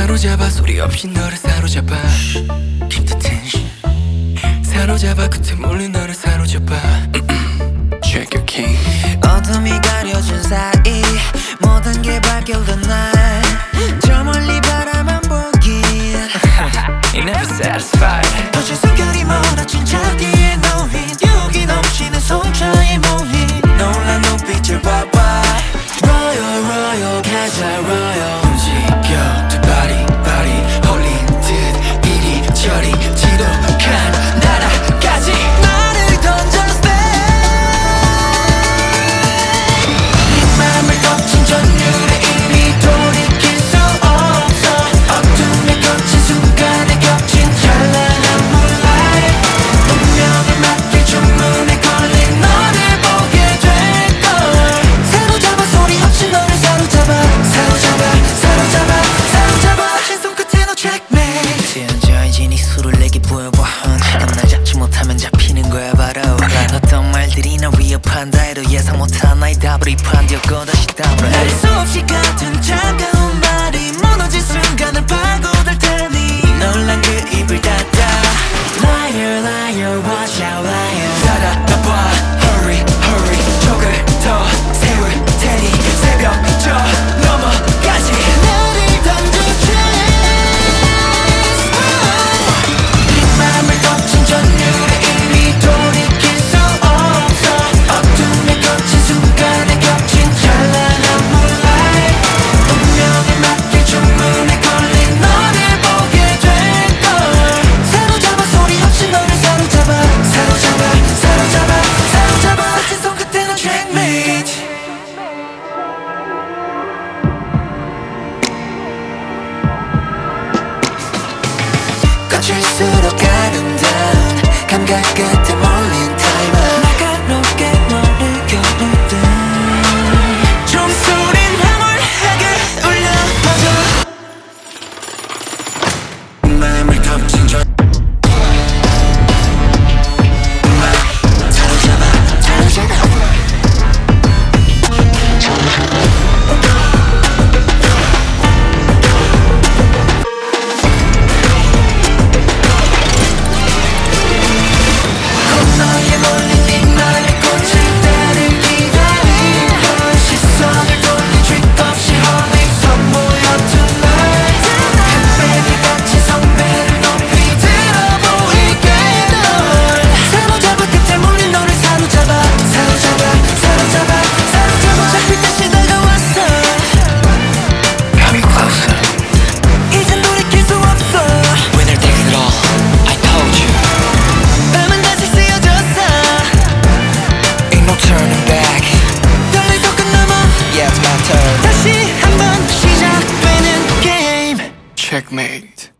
사로잡아 소리 없이 너를 사로잡아 Keep the tension 사로잡아 끝에 몰린 너를 사로잡아 Check your king 어둠이 가려진 사이 모든 게 밝혀던 날 저 멀리 바라만 보긴 You're never satisfied 도시 숨결이 멀어진 자리에 놓인 유기 넘치는 손차에 모인 놀란 눈빛을 봐봐 Royal Royal 가자 Royal 움직여 두 발이 홀린 듯 이리저리 지독한 나라까지 나를 던져 네 맘을 거친 전율에 이미 돌이킬 수 없어 어둠에 거친 순간에 겹친 찬란한 moonlight 운명을 맡길 주문에 걸린 너를 보게 될걸 사로잡아 소리 없이 너를 사로잡아 신손 끝에 너 checkmate 지어져야지 네 술을 내게 보여봐 지금 날 잡지 못하면 잡히는 거야 바로 어떤 말들이 날 위협한다 해도 예상 못한 나의 답을 입한뒤었고 다시 답을 해 수없이 같은 차가운 말이 무너진 순간을 파고들 테니 놀란 그 입을 닫아 Liar liar watch out liar 닫아봐 Hurry hurry 촉을 더 세울 테니 새벽 저 넘어가지 나를 던져 chase 네 맘을 거친 전율에 이미 돌이킬 수 없어 어둠에 거친 순간에 겹친 찬란한 moonlight 운명을 맡길 주문에 걸린 너를 보게 될걸 사로잡아 소리 없이 너를 사로잡아 거친 손 끝에 너 checkmate 거칠수록 아름다운 감각 끝에 몰린 타임은 날카롭게 너를 겨누듯 종소린 황홀하게 울려 퍼져 마음을 덮친 저 너의 몰린 네 말에 꽂힐 때를 기다린 걸 시선을 돌린 trick 없이 홀린 선보여 tonight 햇빛이 같이 성배를 높이 들어 보이게 널 사로잡아 끝에 몰린 너를 사로잡아 잡힐 듯이 다가왔어 Coming closer 이젠 돌이킬 수 없어 Winner takes it all I told you 밤은 다시 쓰여졌어 Ain't no turning back 달리고 끝넘어 Yeah it's my turn 다시 한번 시작되는 게임 Checkmate